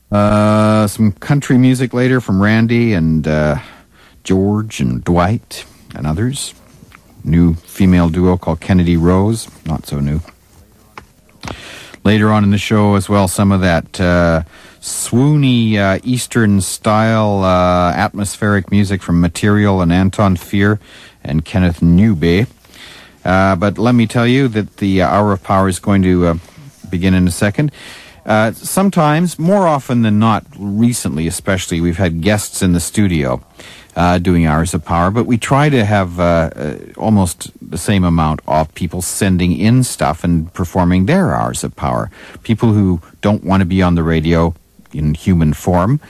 Some country music later from Randy and George and Dwight and others. New female duo called Kennedy Rose. Not so new. Later on in the show as well, some of that swoony Eastern-style atmospheric music from Material and Anton Fear and Kenneth Newby. But let me tell you that the Hour of Power is going to begin in a second. Sometimes, more often than not, recently especially, we've had guests in the studio doing Hours of Power, but we try to have almost the same amount of people sending in stuff and performing their Hours of Power. People who don't want to be on the radio in human form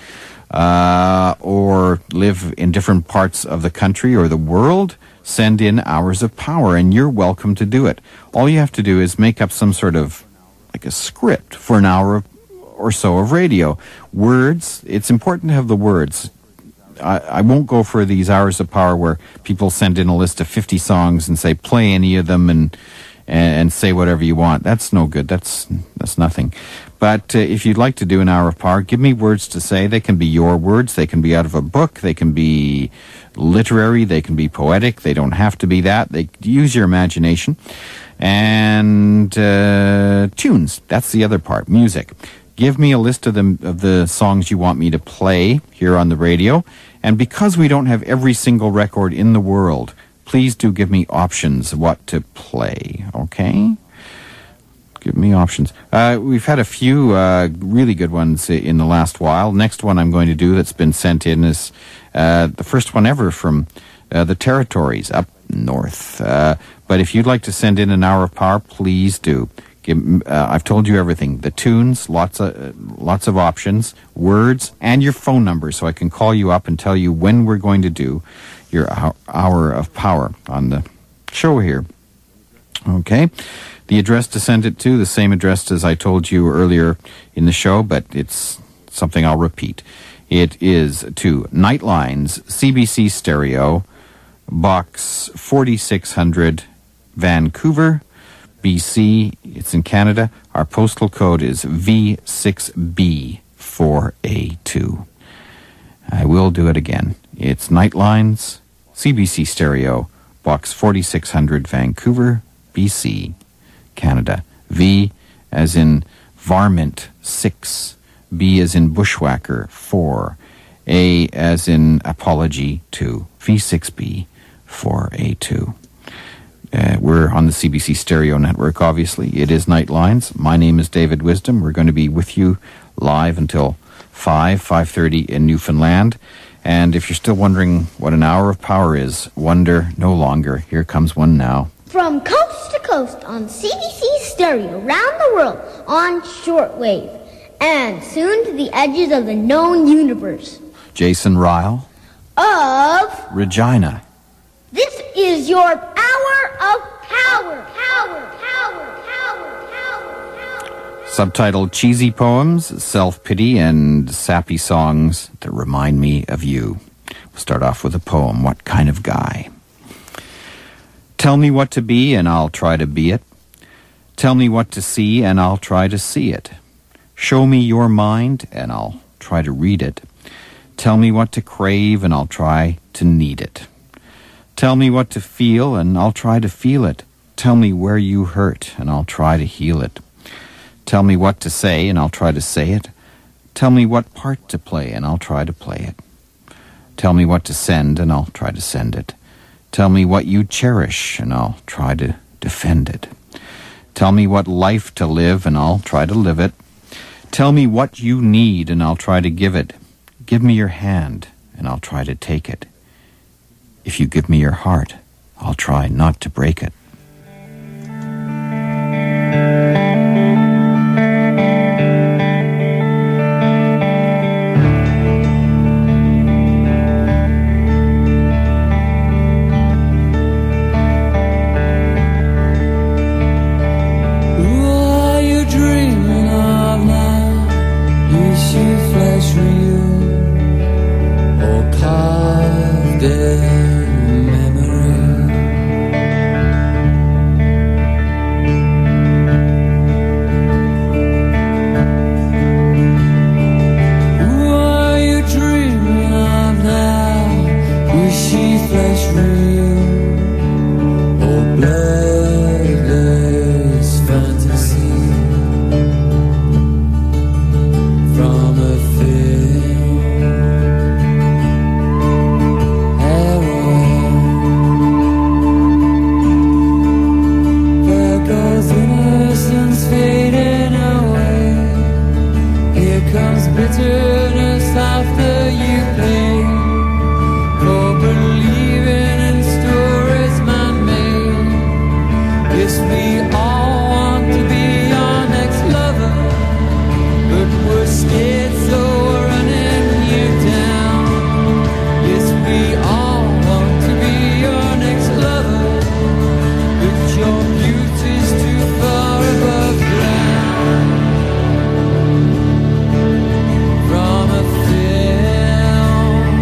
or live in different parts of the country or the world, send in Hours of Power, and you're welcome to do it. All you have to do is make up some sort of like a script for an hour or so of radio. Words, it's important to have the words. I won't go for these Hours of Power where people send in a list of 50 songs and say, play any of them and say whatever you want. That's no good. That's nothing. But if you'd like to do an Hour of Power, give me words to say. They can be your words. They can be out of a book. They can be literary. They can be poetic. They don't have to be that. They use your imagination. And tunes. That's the other part. Music. Give me a list of the songs you want me to play here on the radio. And because we don't have every single record in the world, please do give me options of what to play, okay? Give me options. We've had a few really good ones in the last while. Next one I'm going to do that's been sent in is the first one ever from the Territories up north. But if you'd like to send in an Hour of Power, please do. I've told you everything. The tunes, lots of options, words, and your phone number, so I can call you up and tell you when we're going to do your Hour of Power on the show here. Okay? The address to send it to, the same address as I told you earlier in the show, but it's something I'll repeat. It is to Nightlines, CBC Stereo, Box 4600, Vancouver, BC. It's in Canada. Our postal code is V6B4A2. I will do it again. It's Nightlines, CBC Stereo, Box 4600, Vancouver, BC, Canada. V as in varmint, 6. B as in bushwhacker, 4. A as in apology, 2. V6B, 4A2. We're on the CBC Stereo Network, obviously. It is Nightlines. My name is David Wisdom. We're going to be with you live until 5:30 in Newfoundland. And if you're still wondering what an Hour of Power is, wonder no longer. Here comes one now. From coast to coast on CBC Stereo, around the world on shortwave, and soon to the edges of the known universe. Jason Ryle of Regina. This is your Hour of Power. Subtitled Cheesy Poems, Self-Pity, and Sappy Songs That Remind Me of You. We'll start off with a poem, What Kind of Guy? Tell me what to be, and I'll try to be it. Tell me what to see, and I'll try to see it. Show me your mind, and I'll try to read it. Tell me what to crave, and I'll try to need it. Tell me what to feel, and I'll try to feel it. Tell me where you hurt, and I'll try to heal it. Tell me what to say, and I'll try to say it. Tell me what part to play, and I'll try to play it. Tell me what to send, and I'll try to send it. Tell me what you cherish, and I'll try to defend it. Tell me what life to live, and I'll try to live it. Tell me what you need, and I'll try to give it. Give me your hand, and I'll try to take it. If you give me your heart, I'll try not to break it. comes bitterness after you pay for believing in stories man-made. Yes, we all want to be your next lover, but we're scared, so we're running you down. Yes, we all want to be your next lover, but your beauty's too far above ground. From a film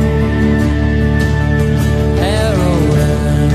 heroine,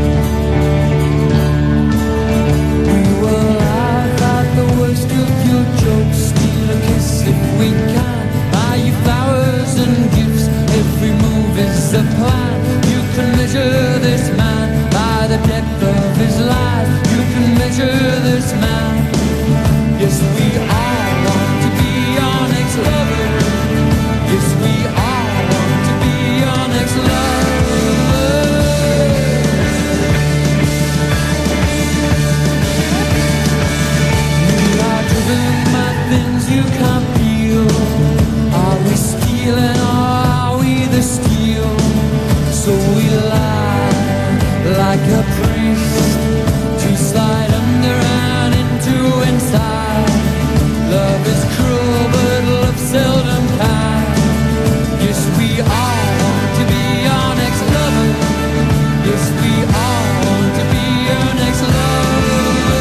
we will laugh at the worst of your jokes, steal a kiss if we can, buy you flowers and gifts. Every move is a plan. You can measure this man by the depth of his life. You can measure this man. Yes, we all want to be your next lover. Yes, we all want to be your next lover. We are driven by things you can't feel. Are we stealing or are we the steel? So we lie like a priest to slide under and into inside. Love is cruel, but love seldom kind. Yes, we all want to be your next lover. Yes, we all want to be your next lover.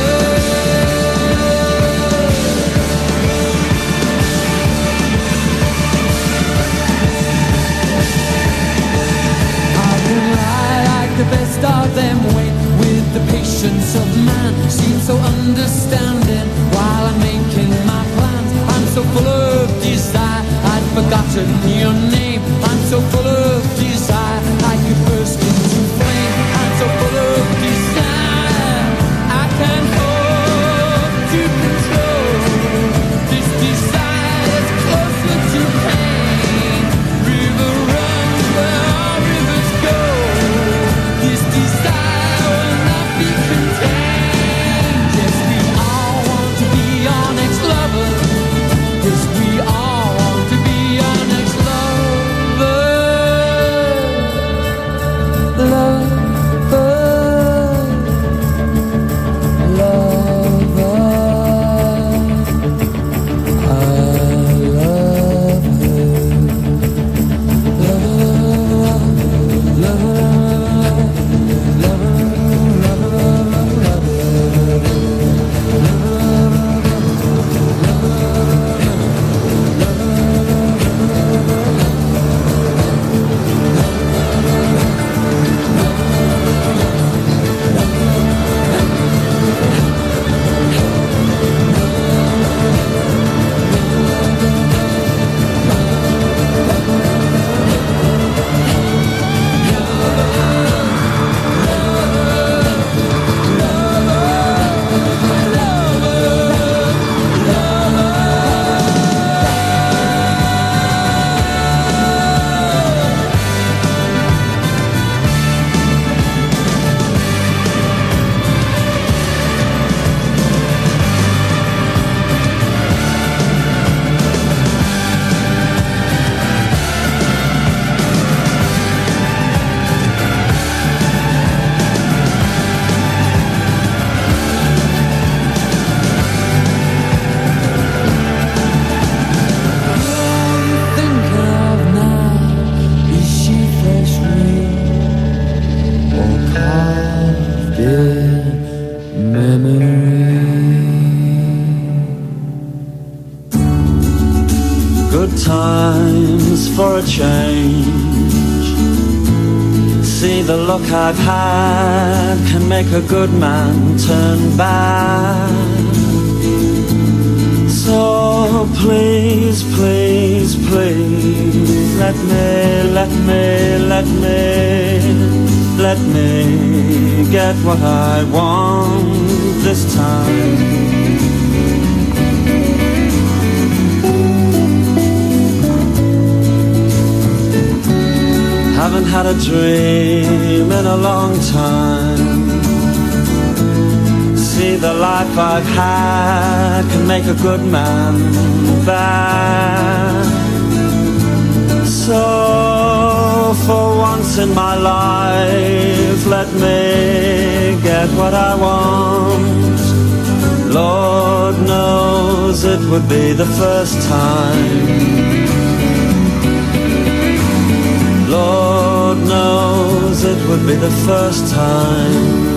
I can lie like the best of them, wait with the patience of man. Seem so understanding while I'm making my plans. I'm so full of desire, I'd forgotten your name. I'm so full of desire, I could burst into flame. I'm so full of desire, I can't hope to control. This desire is closer to pain. River runs where all rivers go. This desire will not be contained. Yes, we all want to be your next lover. Yes, we all want to be your next lover. Lover, lover, I love her. Good times for a change. See, the luck I've had can make a good man turn bad. So please, please, please, let me get what I want this time. Haven't had a dream in a long time. See, the life I've had can make a good man bad. once in my life let me get what I want. Lord knows it would be the first time. Lord knows it would be the first time.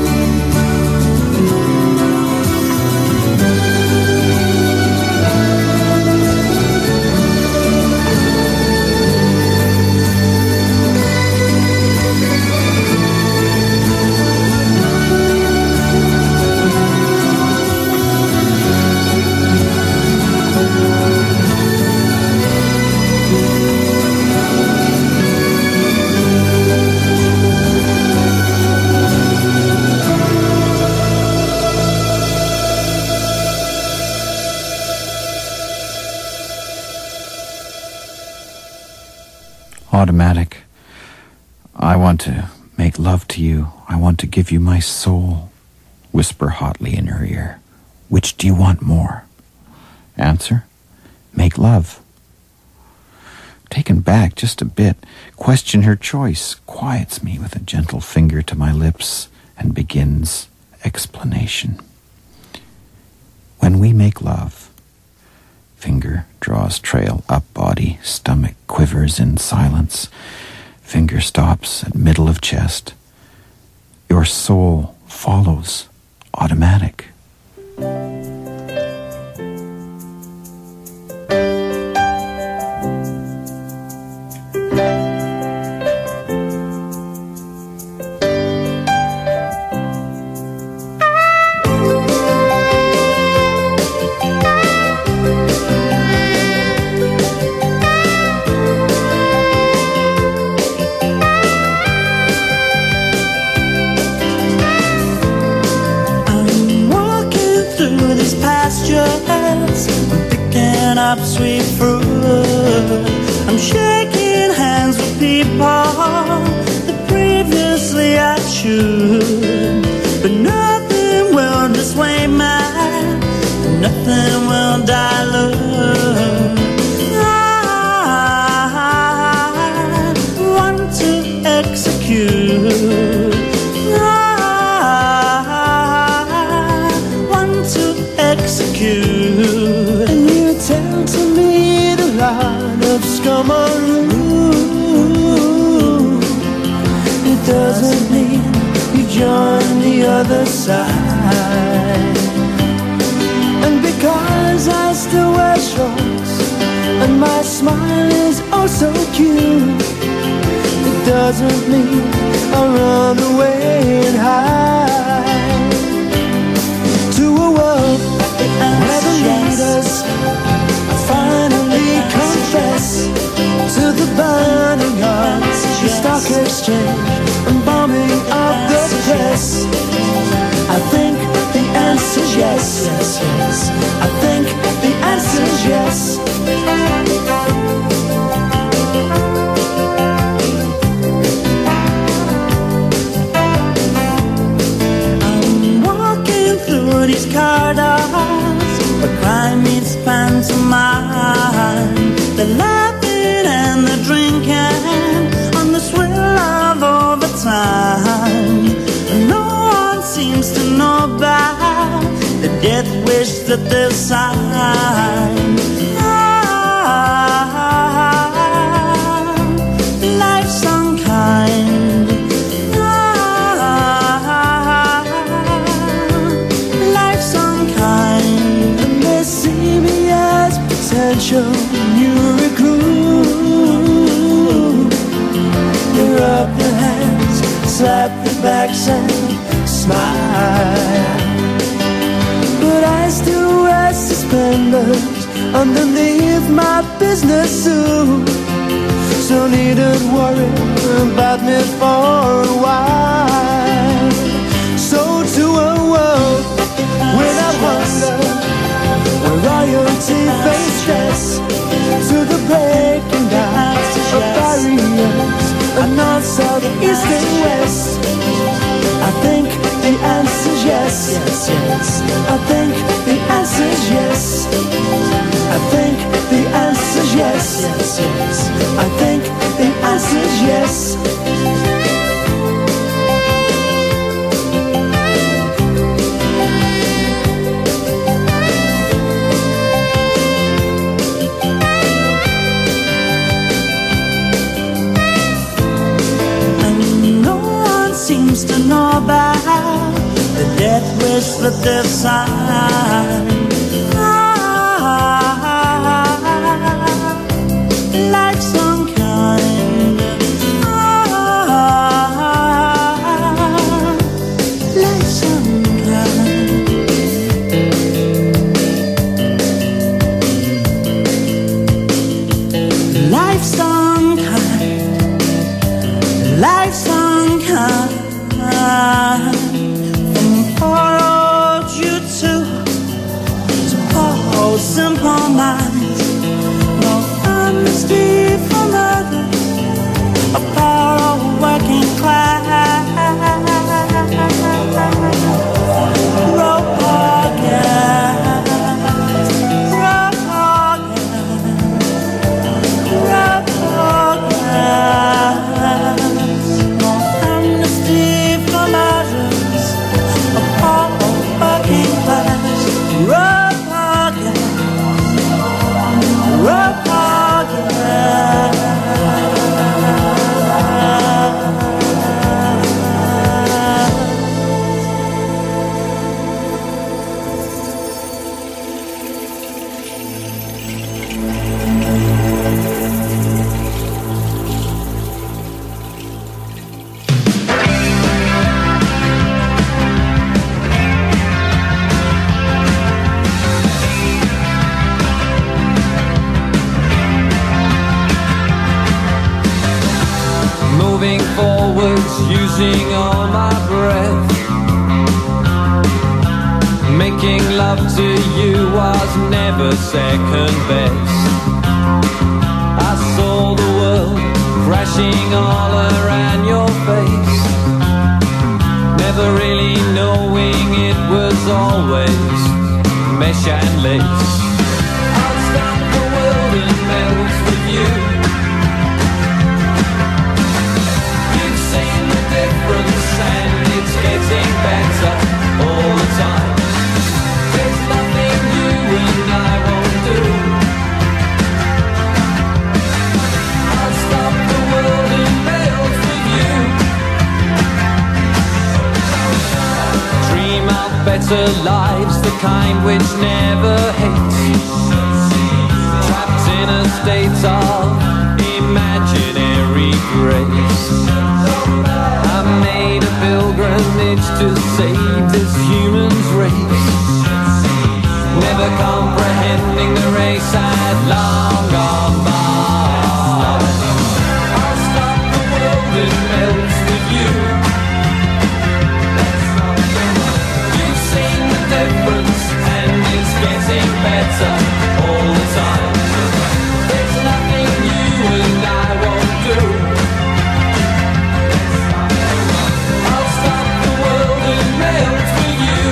Automatic. I want to make love to you. I want to give you my soul. Whisper hotly in her ear. Which do you want more? Answer. Make love. Taken back just a bit, question her choice, quiets me with a gentle finger to my lips, and begins explanation. When we make love, finger draws trail up body, stomach quivers in silence. Finger stops at middle of chest. Your soul follows, automatic. Up sweet fruit, I'm shaking hands with people that previously I should, but nothing will dissuade me, nothing will dilute. I want to execute. I want to execute. Tell to me the line of Scamaroo. It doesn't mean you join the other side. And because I still wear shorts and my smile is oh so cute, it doesn't mean I run away and hide to a world where the leaders finally confess to the burning of the stock exchange and bombing of the press. I think the answer's yes, yes, yes. I think the answer's yes. I'm walking through these corridors where crime meets pantomime, the laughing and the drinking on the swill of overtime. And no one seems to know about the death wish that they've signed. Life's unkind. Life's unkind. And they see me as potential new recruit. They rub their hands, slap their backs and smile. But I still wear suspenders underneath my business suit, so needn't worry about me for a while. So to a world without hunger, where royalty face stress, to the breaking down of barriers, and north, south, east and west. I think the answer's yes, yes, yes. I think the answer's yes. I think the answer's yes, yes, yes. I think the answer's yes. at their side. Like some kind of like some kind. Like some kind. Like some kind. From poor old you to poor simple minds. No honesty from others, a poor working class. No amnesty from others, a poor working class. Moving forwards, using all my breath. Making love to you was never second best. I saw the world crashing all around your face, never really knowing it was always mesh and lace. I'll stop the world and melt with you. And it's getting better all the time. There's nothing you and I won't do. I'll stop the world and melt with you. Dream of better lives, the kind which never hates. Trapped in a state of imaginary grace. I made a pilgrimage to save this human's race, never comprehending the race had long gone by. I'll stop the world and melt with you. You've seen the difference and it's getting better all the time. There's nothing you and I won't do. Melt with you.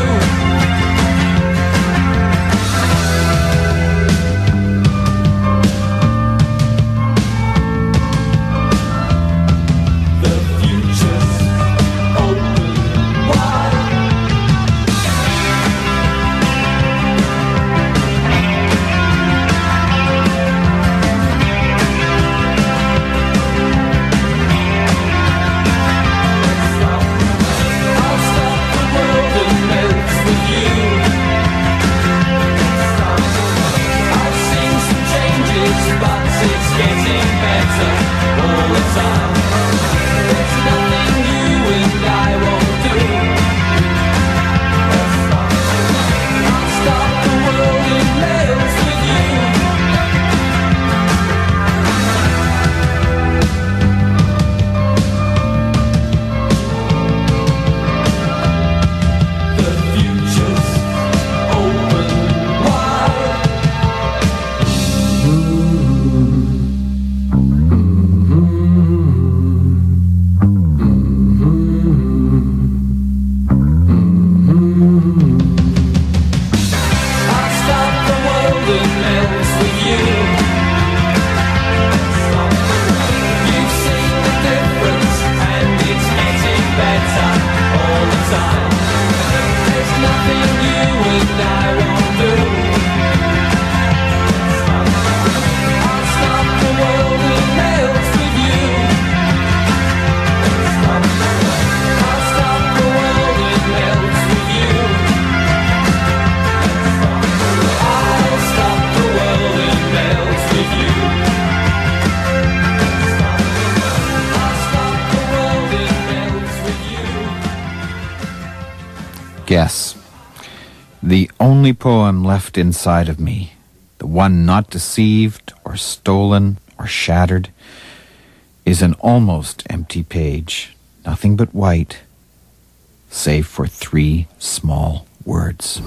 Guess. The only poem left inside of me, the one not deceived or stolen or shattered, is an almost empty page, nothing but white, save for 3 small words.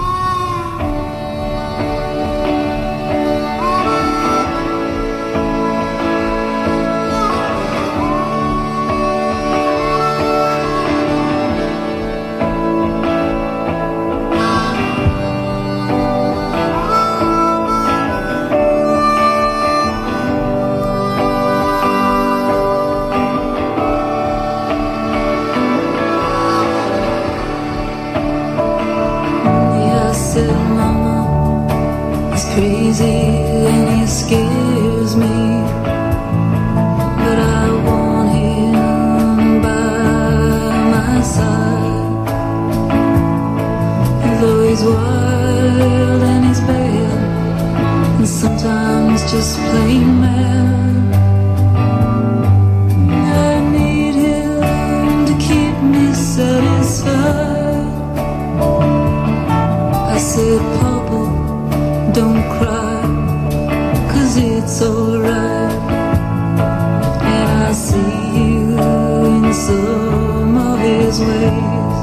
Crazy and he scares me, but I want him by my side. Though he's wild and he's bad, and sometimes just plain mad, I need him to keep me satisfied. I said, Papa, don't cry, 'cause it's alright. And I see you in some of his ways.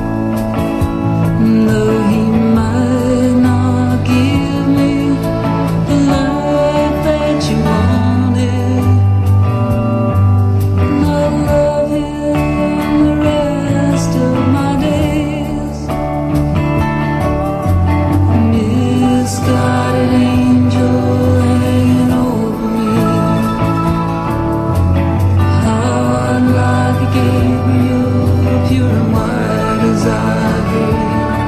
Though he might not give me the life that you wanted, and I'll love him the rest of my days. Misguided angel hanging over me, how I'd like a Gabriel, pure and white as ivory,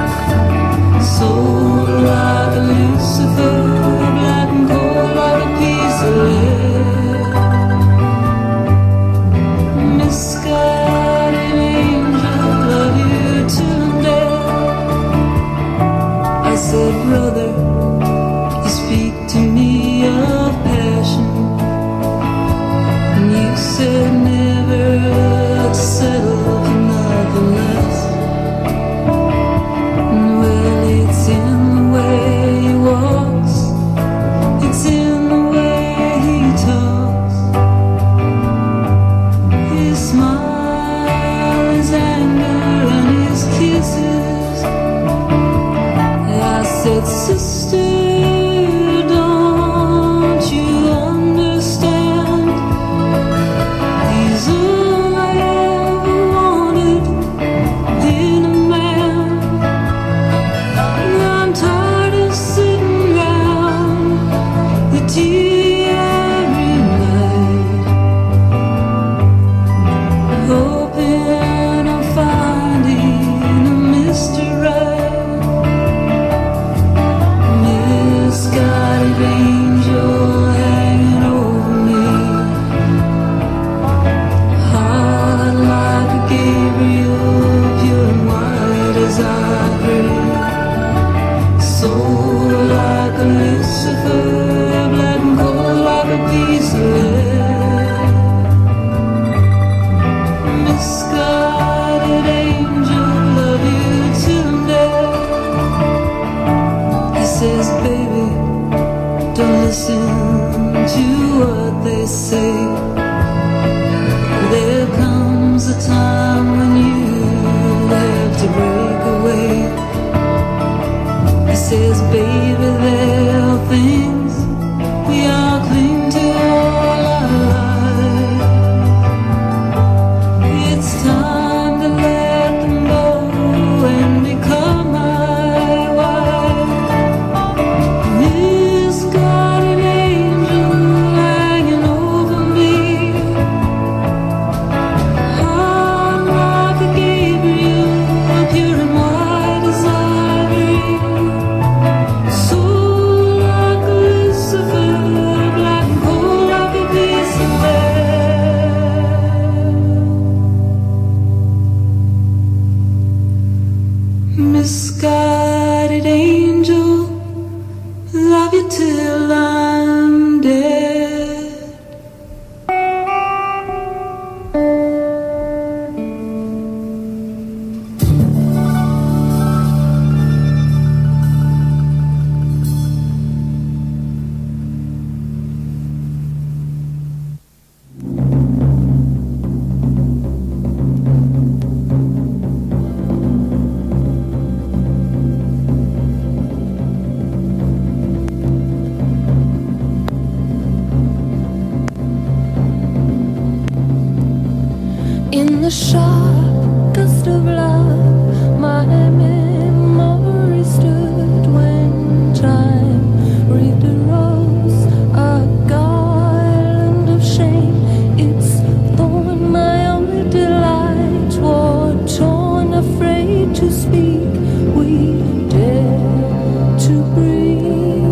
soul like a Lucifer, black and cold like a piece of lead. Misguided angel, love you till death. I said, brother, you speak to me of passion, and you said never to settle for nothing less. Well, it's in the way he walks, it's in the way he talks, his smile, his anger, and his kisses. I said, sister, don't you understand? He's all I ever wanted in a man. I'm tired of sitting round the tea every night, hoping I'm finding a Mr. Right. Misguided angel hanging over me, heart like a Gabriel, pure and white as ivory, soul like a Lucifer, black and cold like a piece of lead. Misguided angel, love you till death. He says, baby, don't listen to what they say. There comes a time when you have to break away. He says, baby, there are things we all cling to all our life. It's time to let them go and become my wife. Misguided angel hanging over me, sharp gust of love, my memory stood when time wreathed a rose, a garland of shame. Its thorn, my only delight, war torn, afraid to speak. We dare to breathe.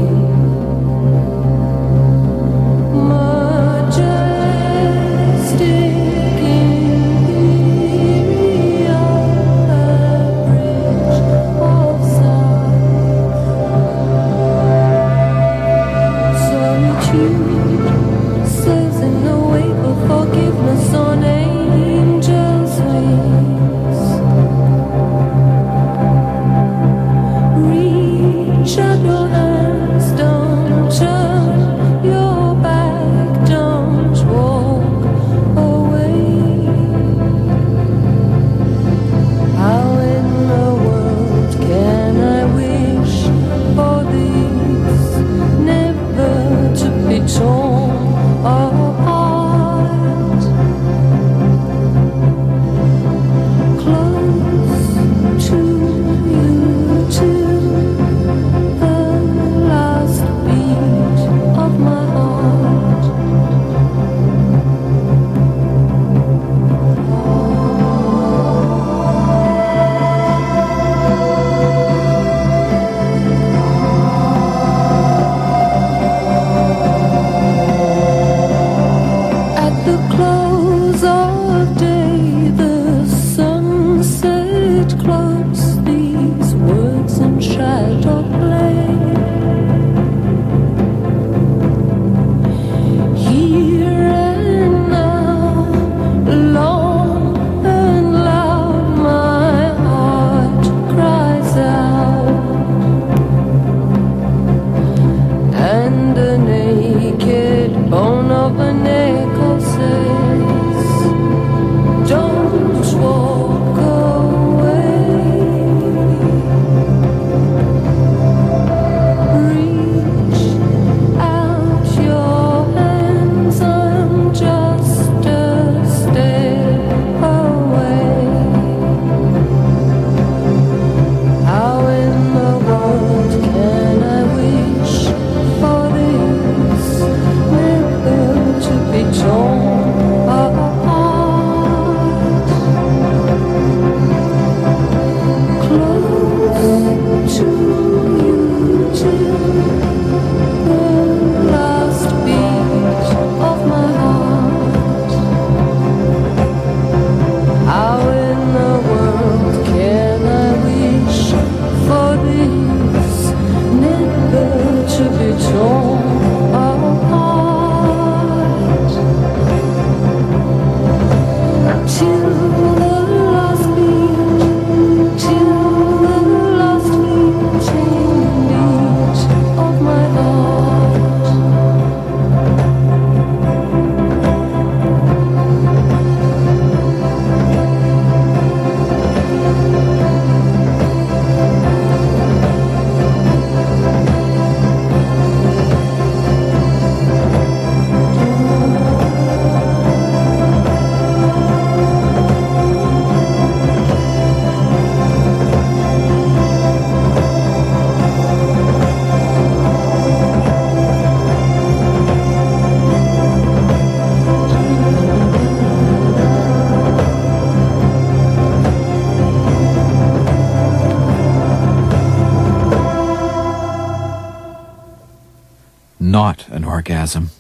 Not an orgasm.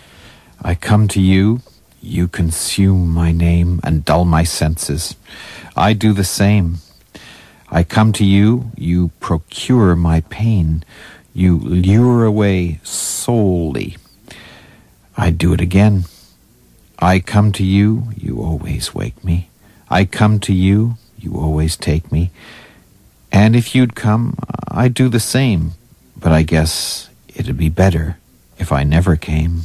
I come to you, you consume my name and dull my senses. I do the same. I come to you, you procure my pain. You lure away solely. I do it again. I come to you, you always wake me. I come to you, you always take me. And if you'd come, I'd do the same. But I guess it'd be better if I never came.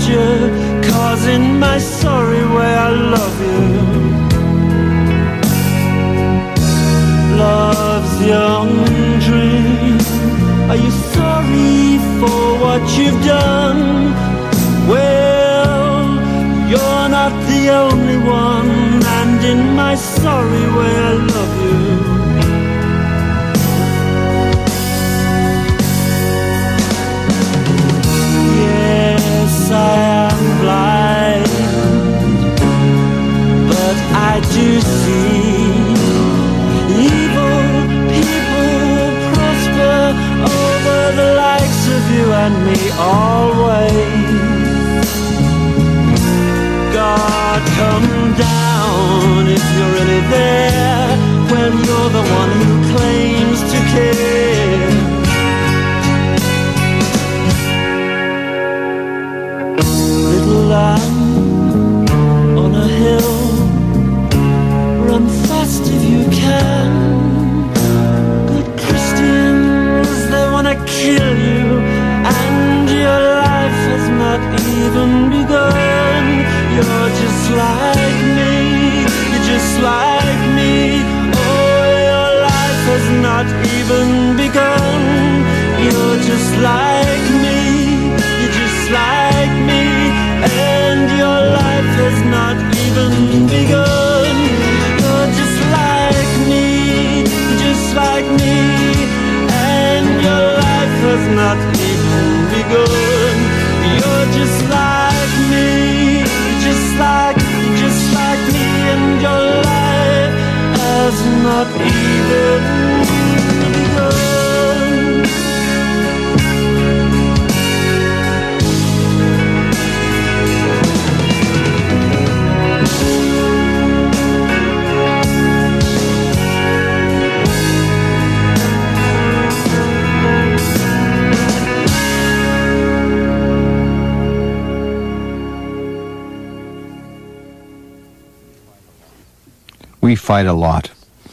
you, 'cause in my sorry way I love you. Love's young dream. Are you sorry for what you've done? Well, you're not the only one, and in my sorry way I love you. Yes, I am blind, but I do see evil people prosper over the likes of you and me always. God, come down if you're really there, when you're the one who claims to care. Little lamb on a hill, run fast if you can. Good Christians, they wanna kill you, and your life has not even begun. You're just like me, you're just like me. Oh, your life has not even begun. You're just like me, you're just like me, and your life has not even begun. You're just like me, you're just like me, and your life has not even begun. You're just like me, just like me, and your life has not even begun. We fight a lot.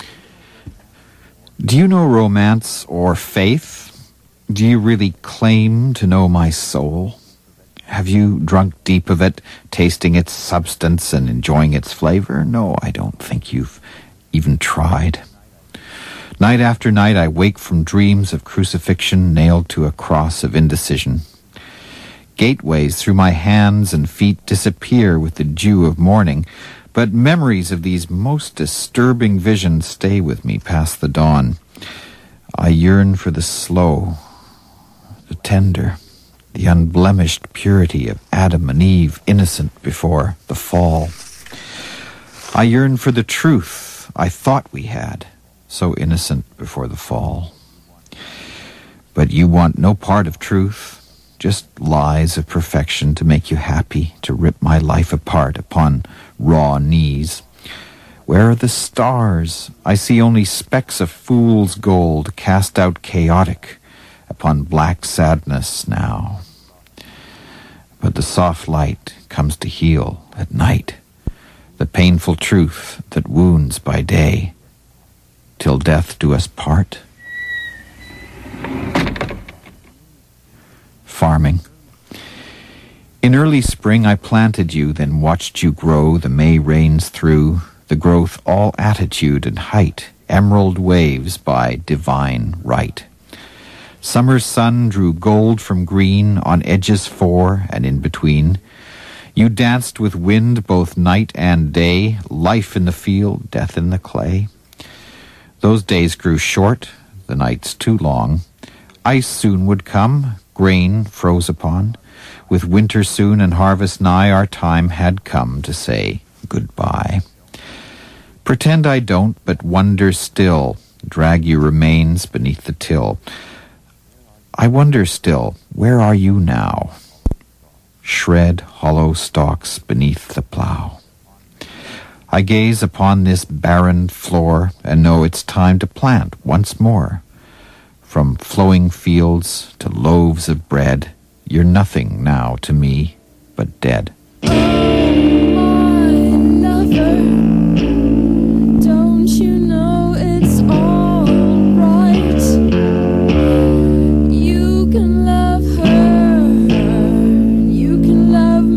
Do you know romance or faith? Do you really claim to know my soul? Have you drunk deep of it, tasting its substance and enjoying its flavor? No, I don't think you've even tried. Night after night I wake from dreams of crucifixion nailed to a cross of indecision. Gateways through my hands and feet disappear with the dew of morning, but memories of these most disturbing visions stay with me past the dawn. I yearn for the slow, the tender, the unblemished purity of Adam and Eve, innocent before the fall. I yearn for the truth I thought we had, so innocent before the fall. But you want no part of truth, just lies of perfection to make you happy, to rip my life apart upon raw knees. Where are the stars? I see only specks of fool's gold cast out chaotic upon black sadness now. But the soft light comes to heal at night, the painful truth that wounds by day, till death do us part. Farming. In early spring I planted you, then watched you grow the May rains through, the growth all attitude and height, emerald waves by divine right. Summer's sun drew gold from green on edges fore and in between. You danced with wind both night and day, life in the field, death in the clay. Those days grew short, the nights too long. Ice soon would come, grain froze upon. With winter soon and harvest nigh, our time had come to say goodbye. Pretend I don't, but wonder still, drag your remains beneath the till. I wonder still, where are you now? Shred hollow stalks beneath the plough. I gaze upon this barren floor and know it's time to plant once more. From flowing fields to loaves of bread, you're nothing now to me but dead. Oh, my lover, don't you know it's all right? You can love her, you can love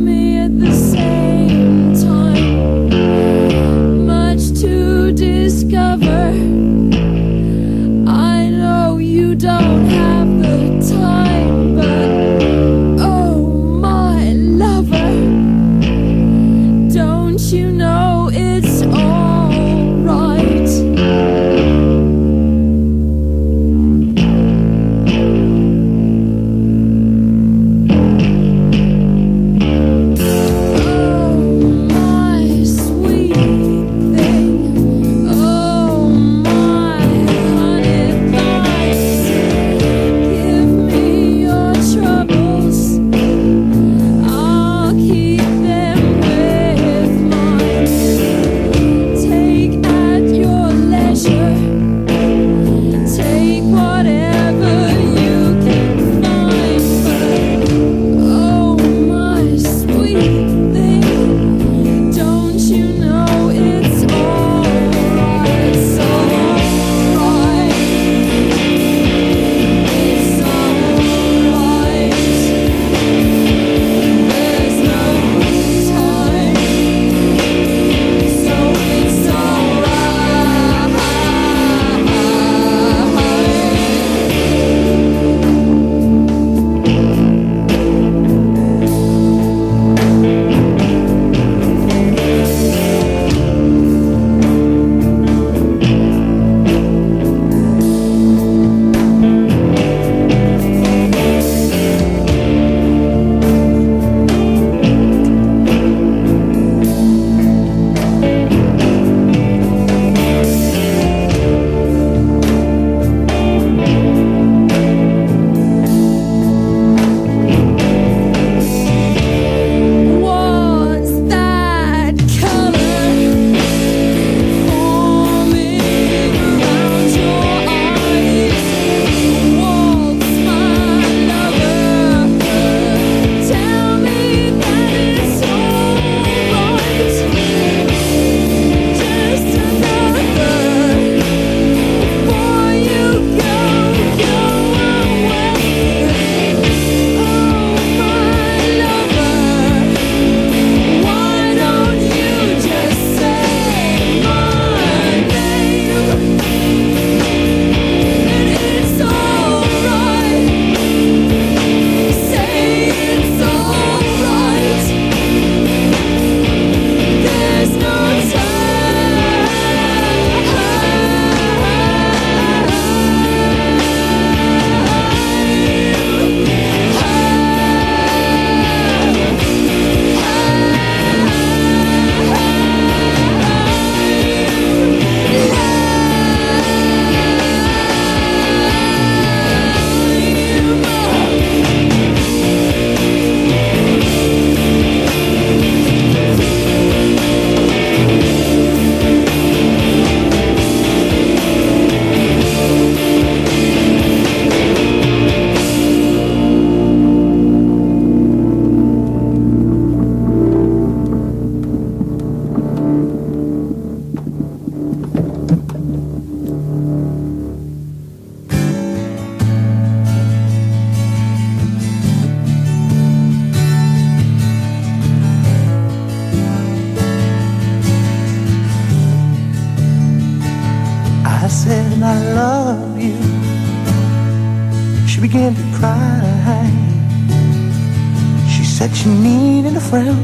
said I love you. She began to cry. She said she needed a friend.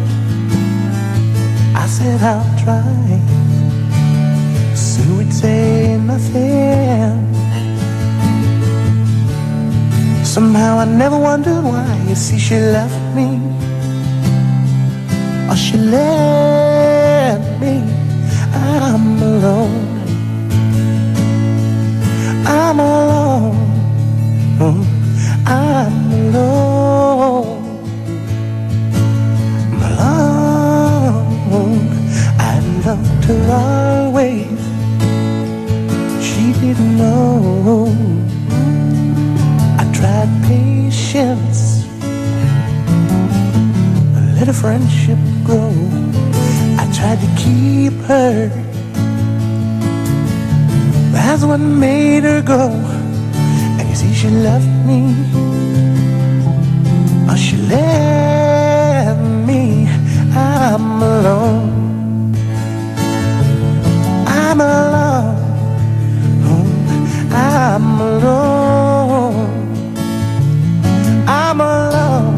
I said I'll try. Soon we'd say nothing. Somehow I never wondered why. You see, she left me, or she left me. I'm alone. I'm alone. I'm alone. I'm alone. I loved her always. She didn't know. I tried patience, let a friendship grow. I tried to keep her. That's what made her go. And you see, she left me, or she left me. I'm alone. I'm alone. I'm alone. I'm alone.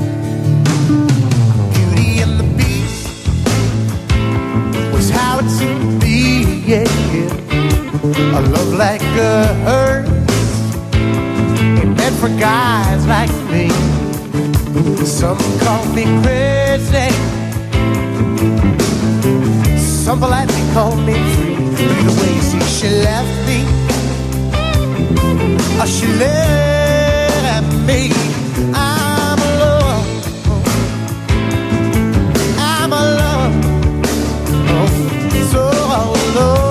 Beauty and the Beast was how it seemed to be, yeah. A love like hers ain't meant for guys like me. Some call me crazy, some politely call me free. But either way, you see, she left me, or she left me. I'm alone. I'm alone. Oh, so alone.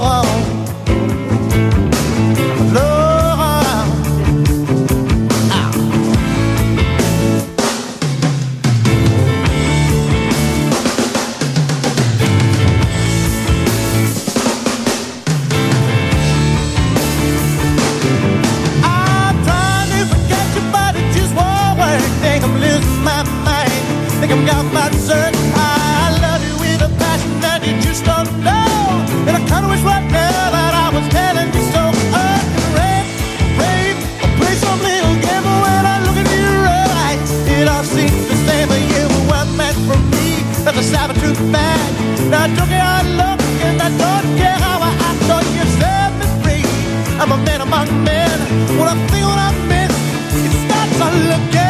I'm got my dessert. I love you with a passion that you just don't know. And I kinda wish right now that I was telling you so. Rave, play some little game. But when I look in your eyes, it all seems the same. But you were well meant for me. That's a savage truth bad. Now I don't care how I look, and I don't care how I act. So you set me free. I'm a man among men. What I think, what I miss, it starts to look good.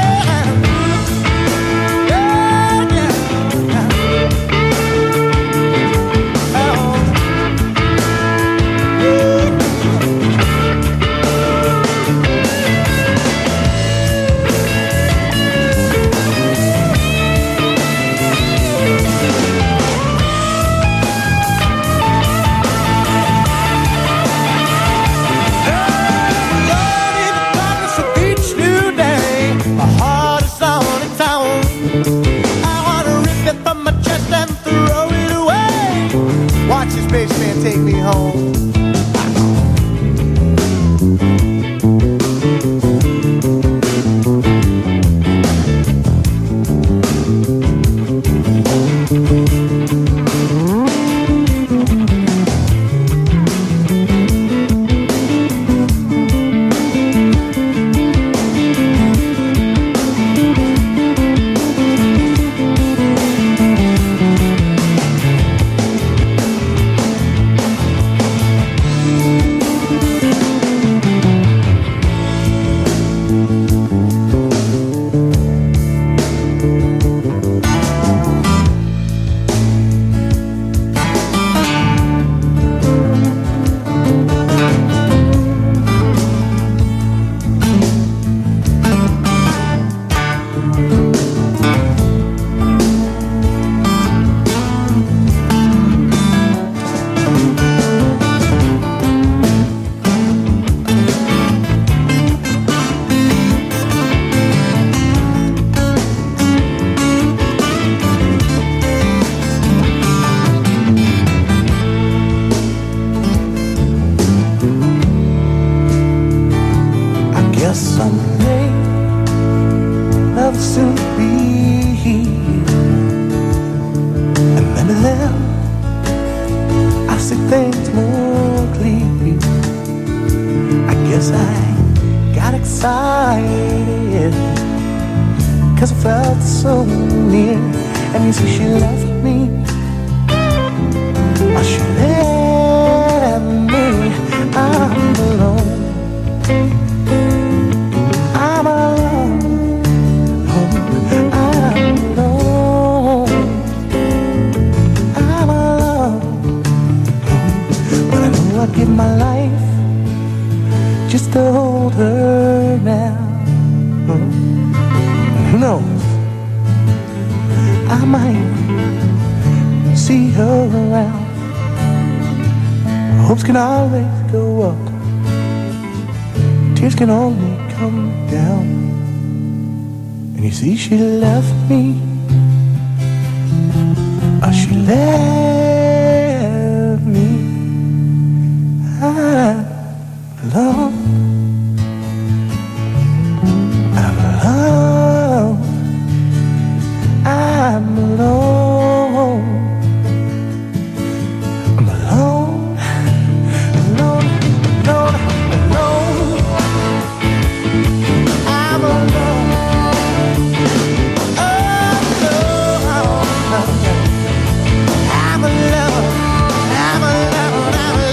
you see she left me. Oh, she left me. I'm alone. I'm alone. Oh, I'm alone. I'm alone. But I know I'd give my life just to hold her now. Who knows? I might see her around. Hopes can always go up, tears can only come down. And you see she left me. Oh, she left me. I'm alone. I'm alone. I'm alone. I'm alone. Alone. Alone. Alone. I'm alone. I'm alone. I'm alone.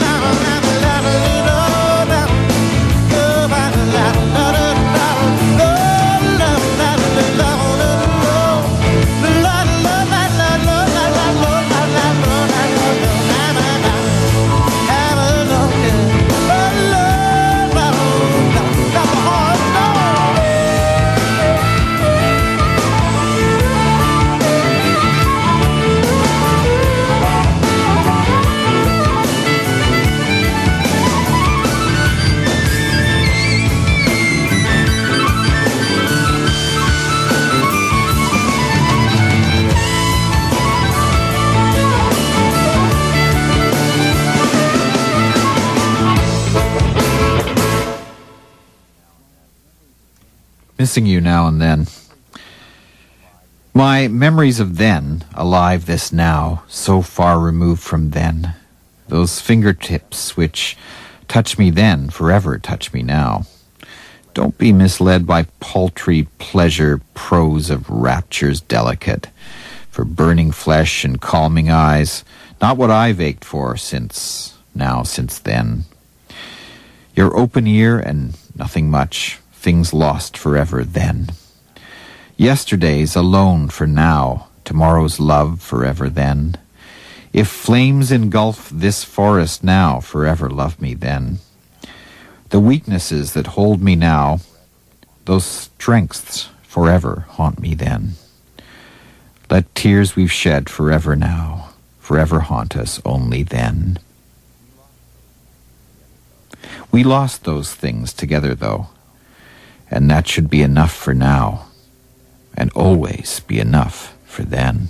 Missing you now and then. My memories of then, alive this now, so far removed from then. Those fingertips which touch me then, forever touch me now. Don't be misled by paltry pleasure prose of raptures delicate, for burning flesh and calming eyes, not what I've ached for since then. Your open ear and nothing much, things lost forever then. Yesterday's alone for now, tomorrow's love forever then. If flames engulf this forest now, forever love me then. The weaknesses that hold me now, those strengths forever haunt me then. Let tears we've shed forever now, forever haunt us only then. We lost those things together though, and that should be enough for now, and always be enough for then.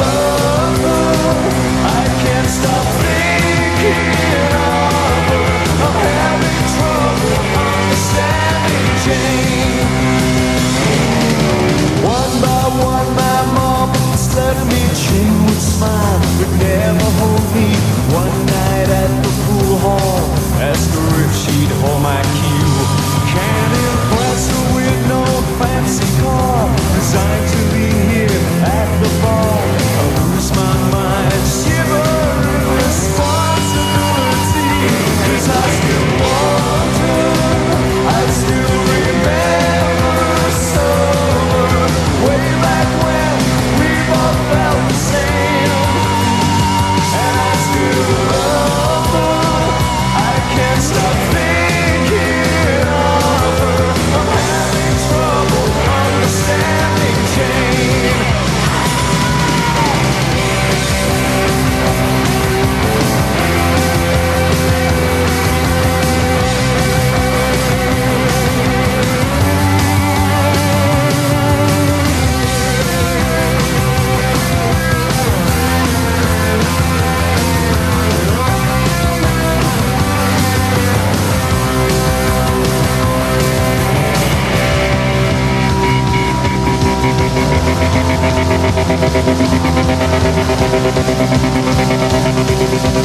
Stop thinking of her.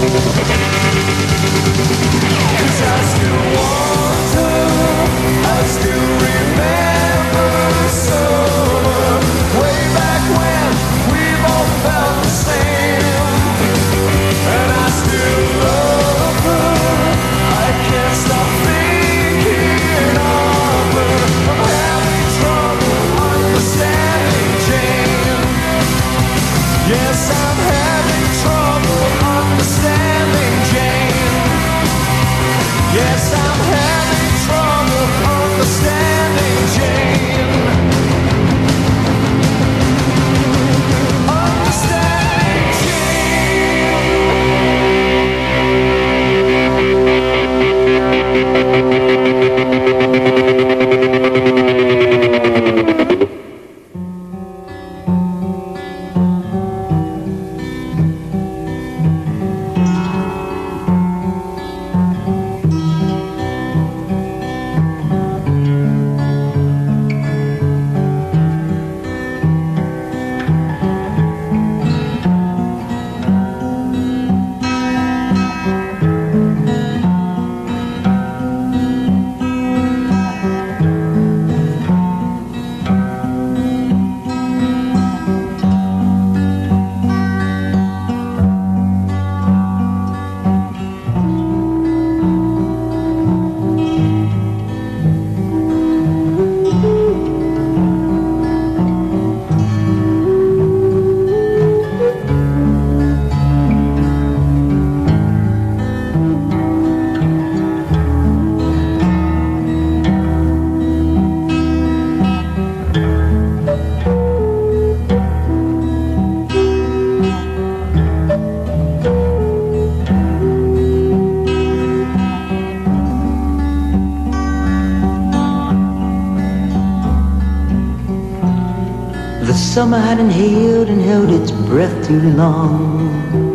Summer had inhaled and held its breath too long.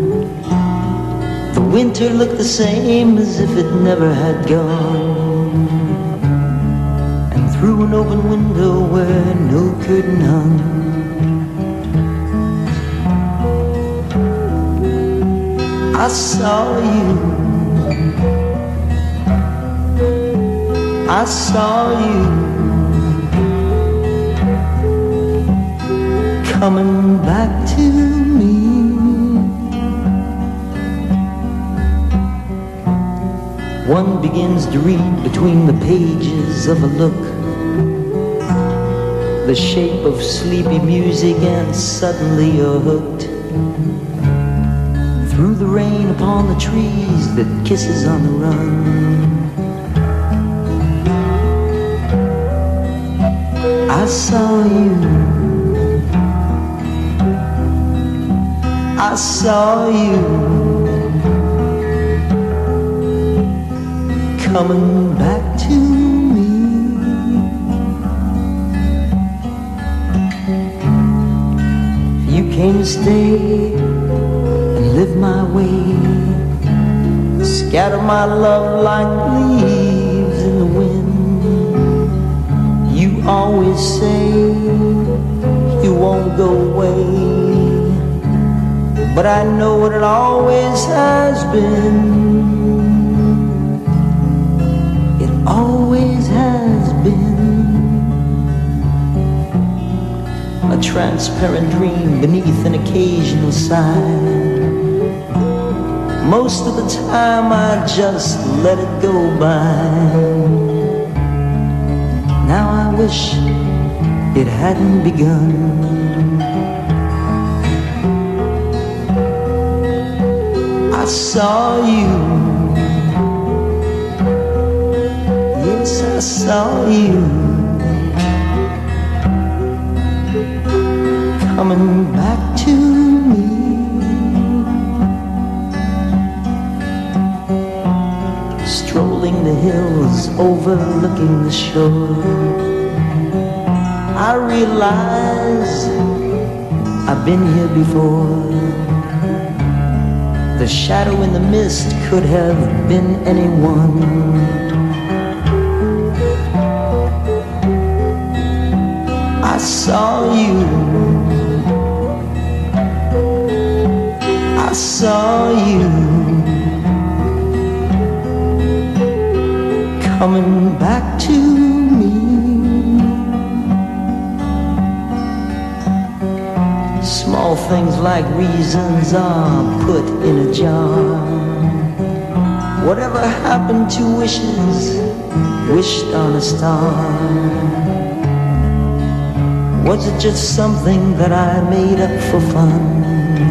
The winter looked the same as if it never had gone. And through an open window where no curtain hung, I saw you. I saw you coming back to me. One begins to read between the pages of a look, the shape of sleepy music, and suddenly you're hooked. Through the rain upon the trees that kisses on the run, I saw you. I saw you coming back to me. You came to stay and live my way, scatter my love like leaves in the wind. You always say you won't go away, but I know what it always has been. It always has been a transparent dream beneath an occasional sigh. Most of the time I just let it go by. Now I wish it hadn't begun. I saw you, yes, I saw you coming back to me. Strolling the hills, overlooking the shore, I realize I've been here before. The shadow in the mist could have been anyone. I saw you. I saw you coming back to me. Small things like reasons are put in a jar. Whatever happened to wishes wished on a star? Was it just something that I made up for fun?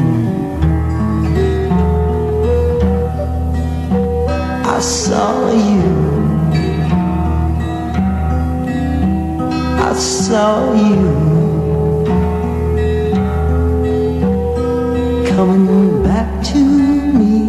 I saw you, I saw you coming back to me.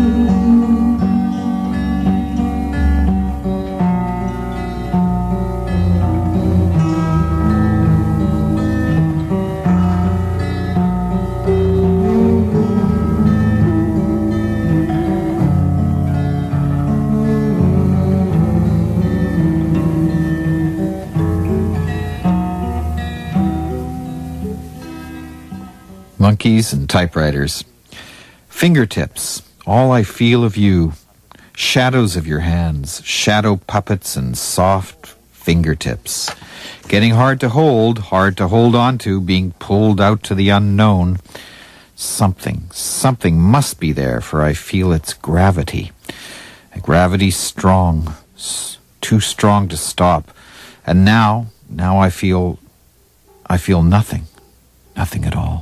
Monkeys and typewriters. Fingertips, all I feel of you. Shadows of your hands, shadow puppets and soft fingertips. Getting hard to hold on to, being pulled out to the unknown. Something must be there, for I feel its gravity. A gravity strong, too strong to stop. And now I feel nothing at all.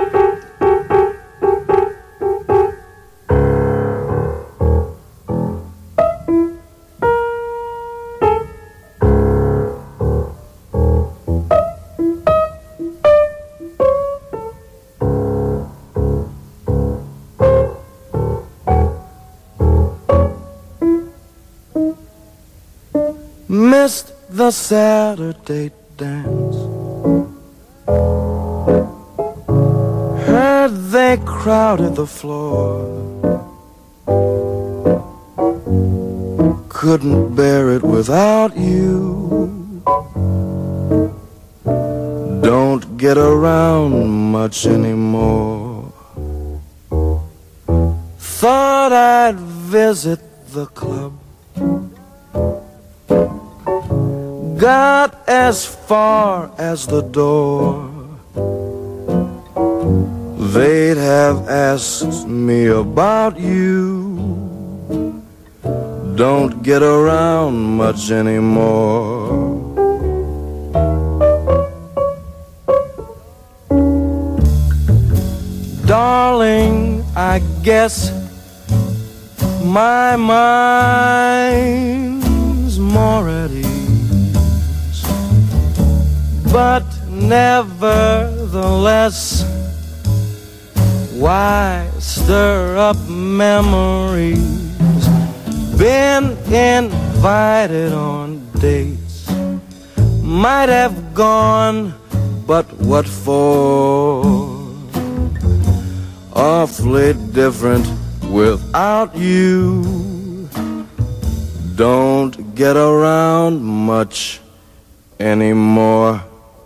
Missed the Saturday dance, heard they crowded the floor, couldn't bear it without you. Don't get around much anymore. Thought I'd visit the club, got as far as the door. They'd have asked me about you. Don't get around much anymore. Darling, I guess my mind's more at ease, but nevertheless, why stir up memories? Been invited on dates, might have gone, but what for? Awfully different without you. Don't get around much anymore.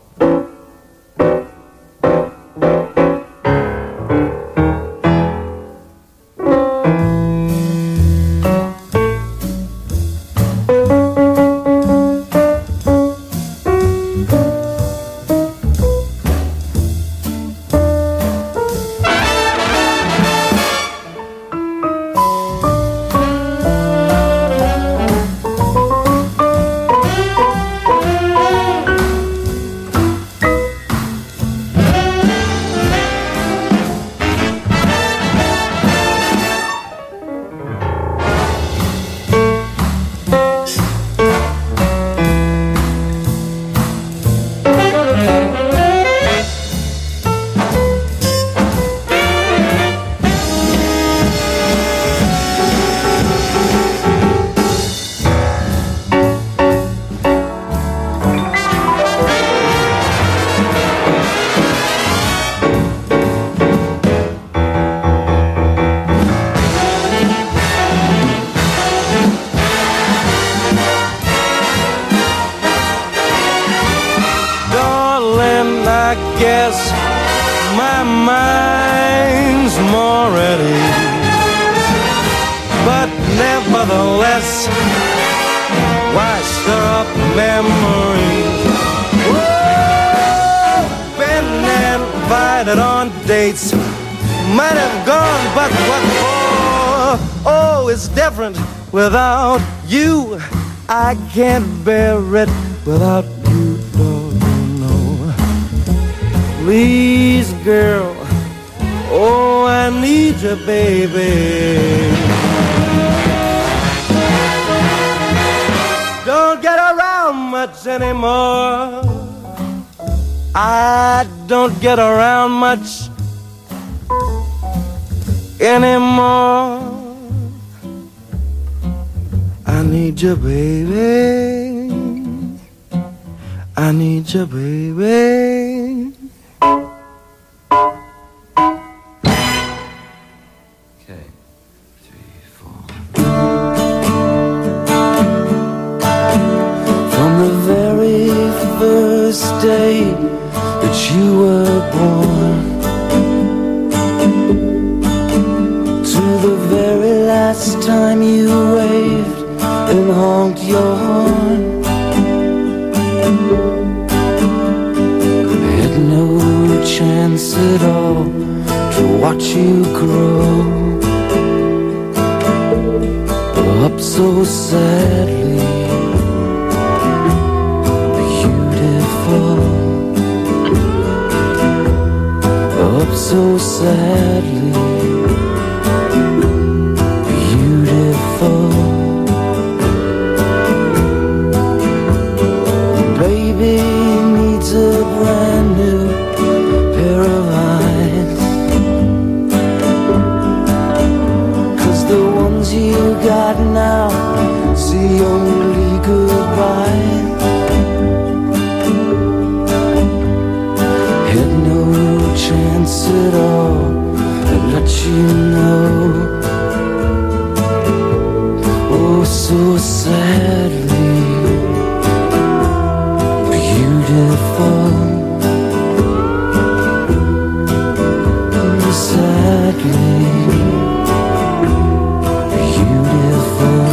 I guess my mind's more at ease, but nevertheless Why stir up memories? Whoa, been invited on dates. Might have gone, but what for? Oh, it's different without you. I can't bear it without you, don't know. Please, girl, oh, I need you, baby. Don't get around much anymore. I don't get around much anymore. I need you, baby. I need you, baby. Okay, 3, 4. From the very first day that you were born to the very last time you waved and honked your horn, I had no chance at all to watch you grow up so sadly beautiful, up so sadly beautiful. Baby needs a brand new pair of eyes, 'cause the ones you got now see only goodbye. Had no chance at all to let you know, oh so sadly beautiful, sadly beautiful.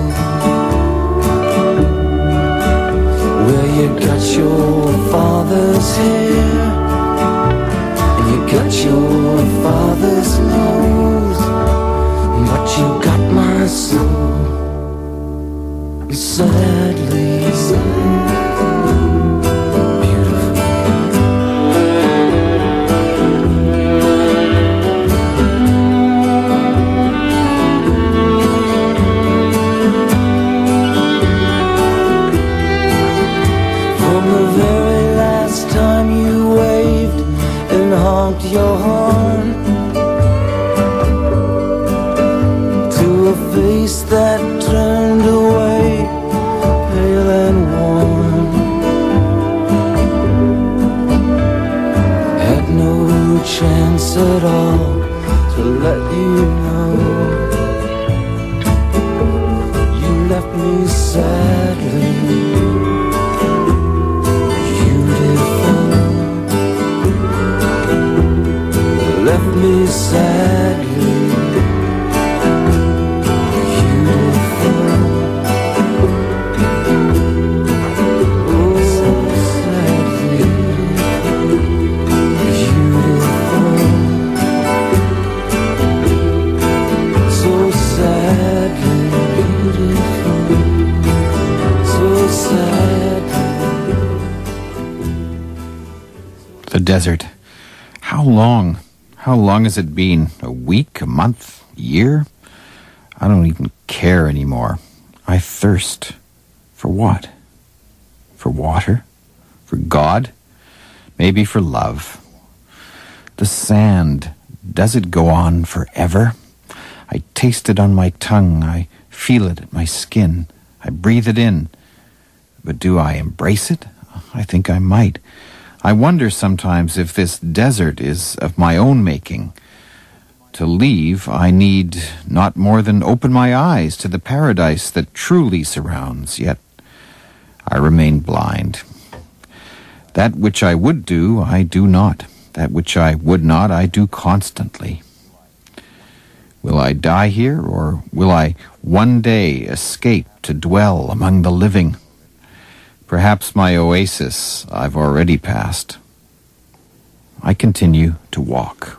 Well, you got your father's hair, and you got your father's nose, but you got my soul, sadly, sadly. Your horn to a face that turned away, pale and worn. Had no chance at all to let you know. You left me sadly left me sadly beautiful. Oh, sadly beautiful. So sadly beautiful. So sadly. The desert. How long? How long has it been? A week? A month? A year? I don't even care anymore. I thirst. For what? For water? For God? Maybe for love. The sand, does it go on forever? I taste it on my tongue. I feel it at my skin. I breathe it in. But do I embrace it? I think I might. I wonder sometimes if this desert is of my own making. To leave, I need not more than open my eyes to the paradise that truly surrounds, yet I remain blind. That which I would do, I do not. That which I would not, I do constantly. Will I die here, or will I one day escape to dwell among the living. Perhaps my oasis I've already passed. I continue to walk.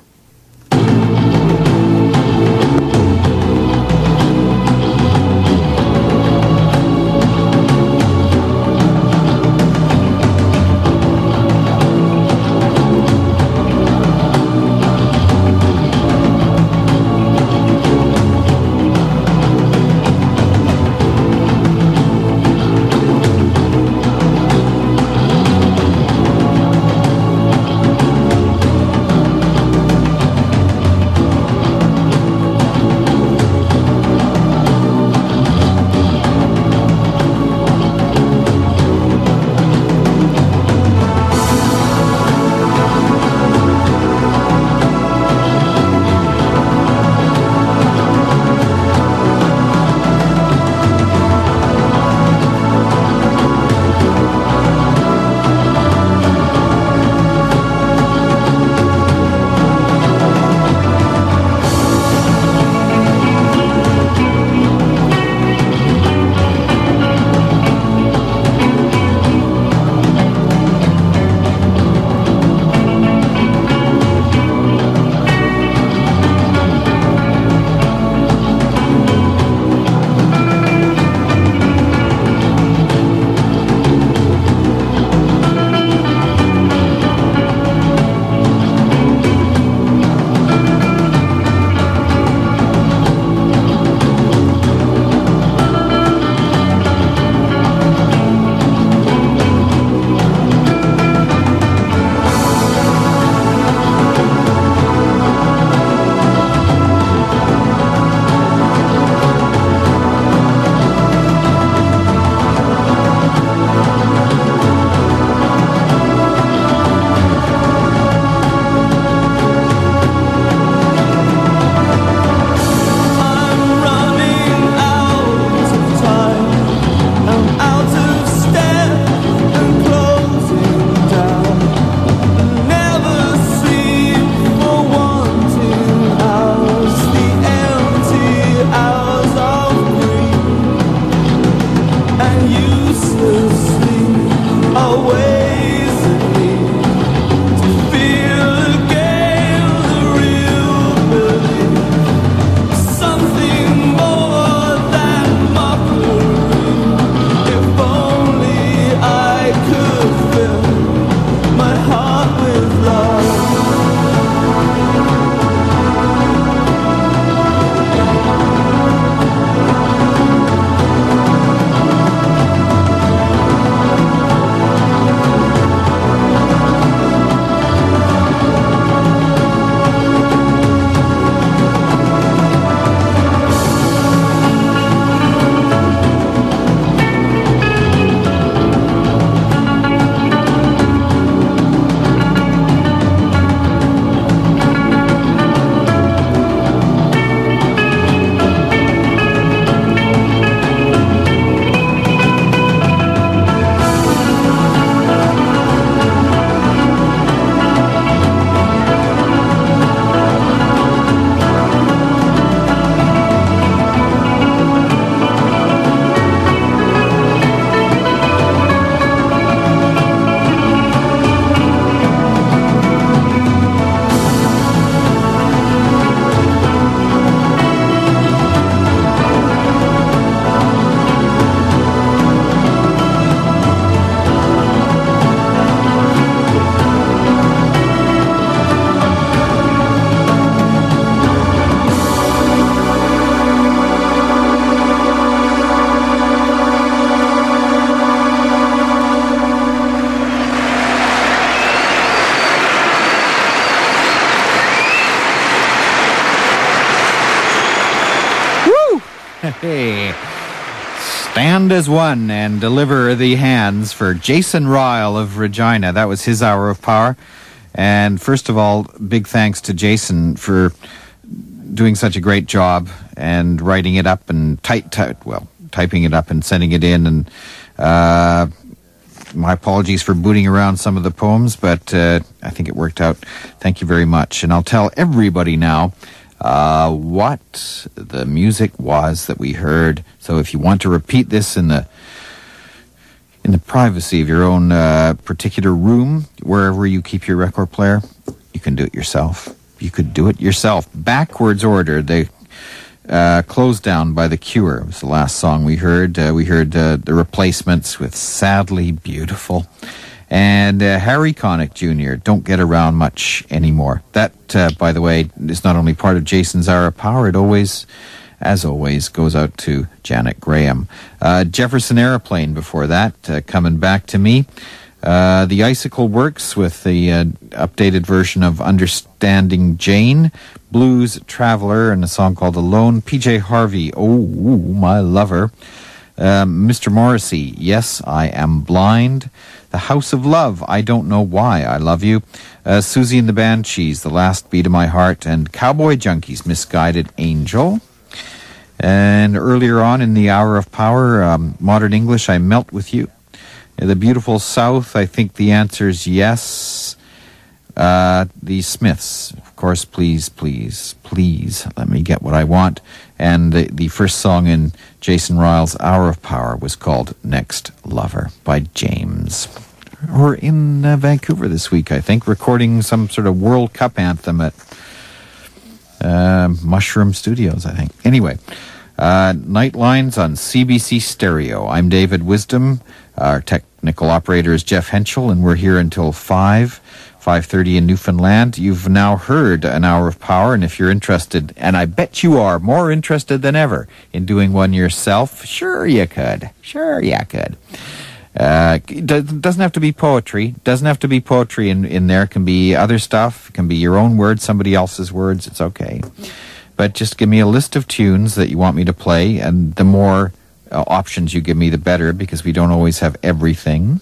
Hey, stand as one and deliver the hands for Jason Ryle of Regina. That was his hour of power. And first of all, big thanks to Jason for doing such a great job and writing it up and typing it up and sending it in. And my apologies for booting around some of the poems, but I think it worked out. Thank you very much. And I'll tell everybody now what the music was that we heard. So if you want to repeat this in the privacy of your own particular room, wherever you keep your record player, you can do it yourself. You could do it yourself. Backwards order, the Closed Down by The Cure was the last song we heard. We heard The Replacements with Sadly Beautiful. And Harry Connick Jr., Don't Get Around Much Anymore. That, by the way, is not only part of Jason's Hour of Power, it always, as always, goes out to Janet Graham. Jefferson Airplane before that, Coming Back to Me. The Icicle Works with the updated version of Understanding Jane. Blues Traveler and a song called Alone. PJ Harvey, Oh, My Lover. Mr. Morrissey, Yes, I Am Blind. The House of Love, I Don't Know Why I Love You. Susie and the Banshees, The Last Beat of My Heart. And Cowboy Junkies, Misguided Angel. And earlier on in the Hour of Power, Modern English, I Melt With You. The Beautiful South, I think the answer is yes. The Smiths, of course, please, please, please, let me get what I want. And the first song in Jason Ryle's Hour of Power was called Next Lover by James. We're in Vancouver this week, I think, recording some sort of World Cup anthem at Mushroom Studios, I think. Anyway, Nightlines on CBC Stereo. I'm David Wisdom. Our technical operator is Jeff Henschel, and we're here until 5:30 in Newfoundland. You've now heard an Hour of Power, and if you're interested, and I bet you are more interested than ever in doing one yourself, sure you could. It doesn't have to be poetry. Doesn't have to be poetry in there. It can be other stuff. It can be your own words, somebody else's words. It's okay. But just give me a list of tunes that you want me to play, and the more options you give me, the better, because we don't always have everything.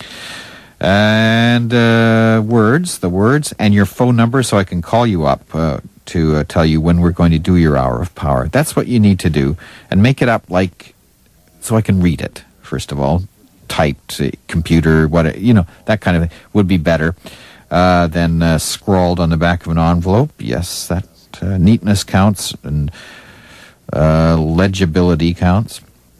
And the words, and your phone number so I can call you up to tell you when we're going to do your Hour of Power. That's what you need to do. And make it up so I can read it, first of all. Typed, computer, that kind of thing would be better than scrawled on the back of an envelope. Yes, that neatness counts and legibility counts.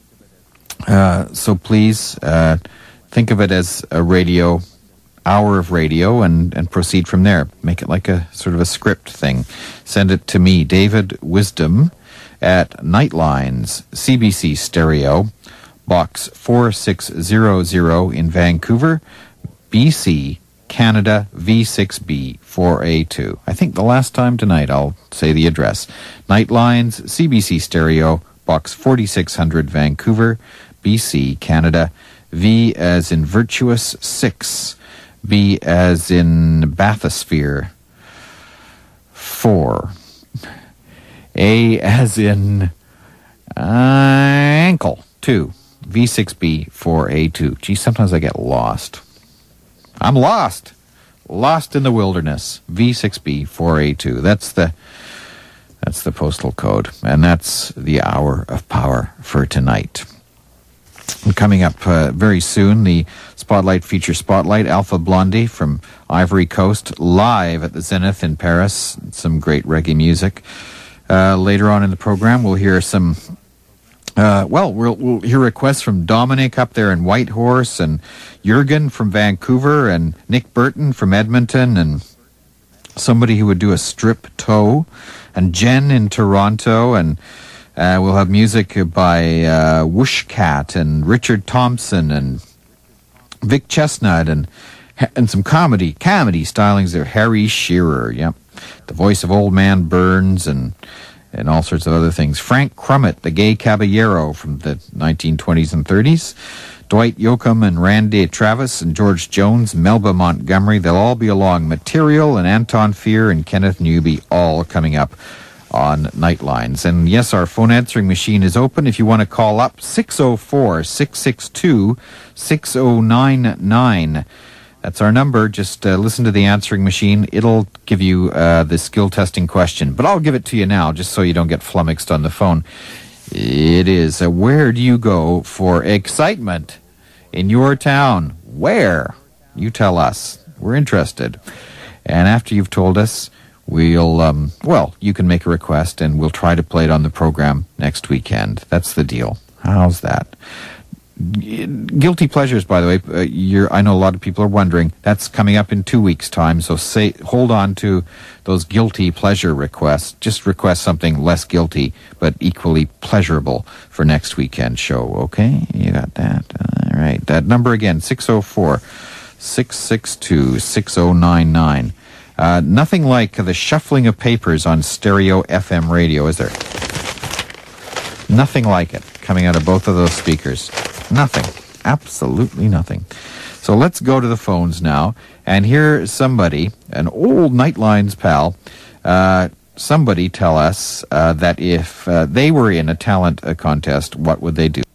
So please think of it as a hour of radio, and proceed from there. Make it like a sort of a script thing. Send it to me, David Wisdom, at Nightlines, CBC Stereo, Box 4600 in Vancouver, BC, Canada, V6B 4A2. I think the last time tonight I'll say the address. Nightlines, CBC Stereo, Box 4600 Vancouver, BC, Canada, V as in virtuous 6, B as in bathysphere 4, A as in ankle 2, V6B 4A2. Gee, sometimes I get lost. I'm lost in the wilderness. V6B 4A2. That's the postal code, and that's the Hour of Power for tonight. And coming up very soon, the Spotlight feature Spotlight, Alpha Blondy from Ivory Coast, live at the Zenith in Paris. Some great reggae music. Later on in the program, we'll hear some... we'll hear requests from Dominic up there in Whitehorse, and Jurgen from Vancouver, and Nick Burton from Edmonton, and somebody who would do a strip toe, and Jen in Toronto, and we'll have music by Whoosh Cat and Richard Thompson and Vic Chestnut, and some comedy stylings of Harry Shearer, yep, the voice of Old Man Burns, and all sorts of other things. Frank Crummett, the gay caballero from the 1920s and 30s. Dwight Yoakam and Randy Travis and George Jones, Melba Montgomery, they'll all be along. Material and Anton Fear and Kenneth Newby, all coming up on Nightlines. And yes, our phone answering machine is open. If you want to call up, 604-662-6099. That's our number. Just listen to the answering machine. It'll give you the skill testing question. But I'll give it to you now, just so you don't get flummoxed on the phone. It is, where do you go for excitement in your town? Where? You tell us. We're interested. And after you've told us, we'll, you can make a request and we'll try to play it on the program next weekend. That's the deal. How's that? Guilty pleasures, by the way, I know a lot of people are wondering, that's coming up in 2 weeks' time, so hold on to those guilty pleasure requests. Just request something less guilty, but equally pleasurable for next weekend's show, okay? You got that? All right. That number again, 604-662-6099. Nothing like the shuffling of papers on stereo FM radio, is there? Nothing like it coming out of both of those speakers. Nothing. Absolutely nothing. So let's go to the phones now and hear somebody, an old Nightlines pal, somebody tell us that if they were in a talent contest, what would they do?